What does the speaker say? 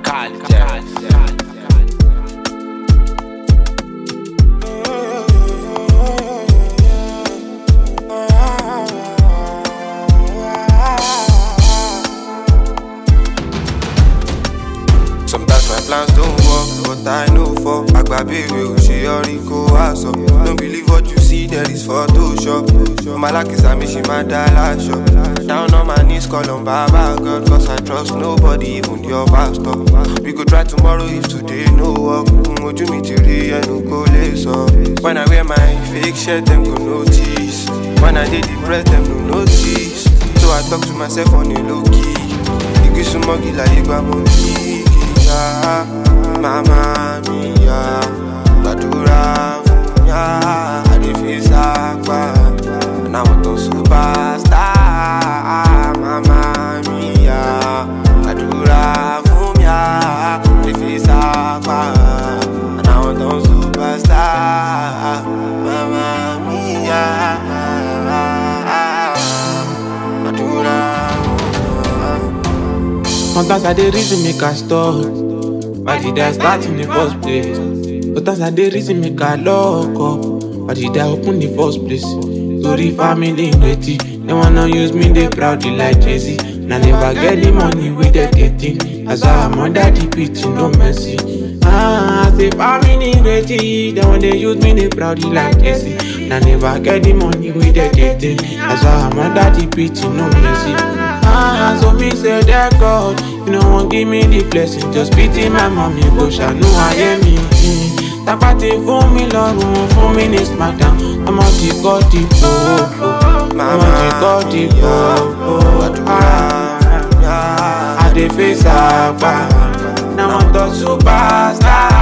Sometimes my plans don't work, but I know for Agbabere, Oseyoriko, Aso. Don't believe what you see, there is Photoshop. Malaki Sami, she my dollar shop. Down on my knees, call on Baba God, cause I trust nobody, even your pastor. We could try tomorrow if today no work. Moju mi tiri enu ko le so. When I wear my fake shirt, them go notice. When I dey depressed, them no notice. So I talk to myself on a low key. Igi sumogi la igba moji. Mama mia, gbàdúrà fún ya, I dey face agba, and I want to superstar. Mama mia, gbàdúrà fún ya, I dey face agba, and I want to superstar. Mama mia, gbàdúrà. Sometimes I dey reason make I stop. Why did I start in the first place? Sometimes I dey reason make I lock up. Why did I open the first place? Story family ready. They wanna use me, they proudly like Jay-Z. And I never get the money with the dating. That's why I'm under the pitch, no mercy. I say family ready. They wanna use me, they proudly like Jay-Z. And I never get the money with the dating. That's why I'm under the pitch, no mercy. So me say that God, you know won't give me the blessing. Just pity my mommy, but I know I am me. Tapati for me, Lord, for me this madam. I'm on the God, the popo. I'm on the God, the popo. I dey face up. Now I'm the superstar.